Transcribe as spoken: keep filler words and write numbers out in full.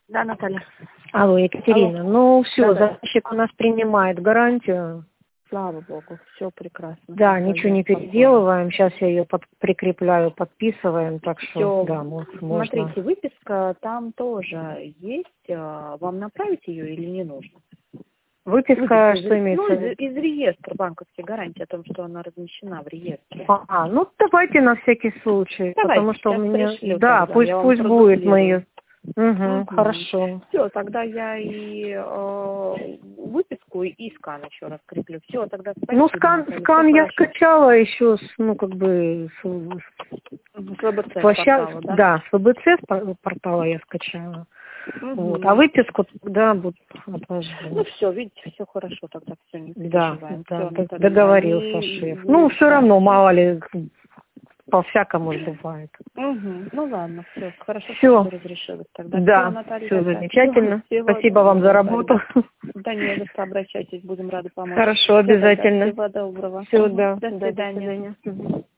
Да, Наталья. Алло, Екатерина. Алло. Ну все, Да-да. заказчик у нас принимает гарантию. Слава богу, все прекрасно. Да, Тогда ничего я не спокойна. переделываем. Сейчас я ее под, прикрепляю, подписываем, так что Все. да, мо- можно. Смотрите, выписка там тоже есть. а, Вам направить ее или не нужно? Выписка, Выписка что из, ну, имеется в из, виду? из реестра банковской гарантии о том, что она размещена в реестре. А, ну давайте на всякий случай, Давайте, потому что у сейчас меня, пришлю да, тогда, пусть я вам пусть будет мы ее. продублирую. Угу, Угу. хорошо. Все, тогда я и э, выписку, и скан еще раз креплю. Все, тогда Ну, спасибо, скан, Наталья, скан все я хорошо. скачала еще с, ну, как бы, с, С ВБЦ с площад... портала, да? да, с ВБЦ с пор- портала я скачала. Вот. А Угу. выписку тогда буду Ну отложу. все, видите, все хорошо, тогда все, не Да, переживаем. да, Все, д- Наталья, договорился и шеф. Ну, вы, все да. равно, мало ли, по-всякому ж бывает. Угу. Ну ладно, все, хорошо, что Все, все разрешилось. Тогда все, да, Наталья, все тогда всего, замечательно. всего Спасибо вам за доброго работу. тогда. Да не за что, обращайтесь, будем рады помочь. Хорошо, Все, тогда обязательно. всего доброго. Все, Угу. да, До да, до свидания. свидания. Мгм.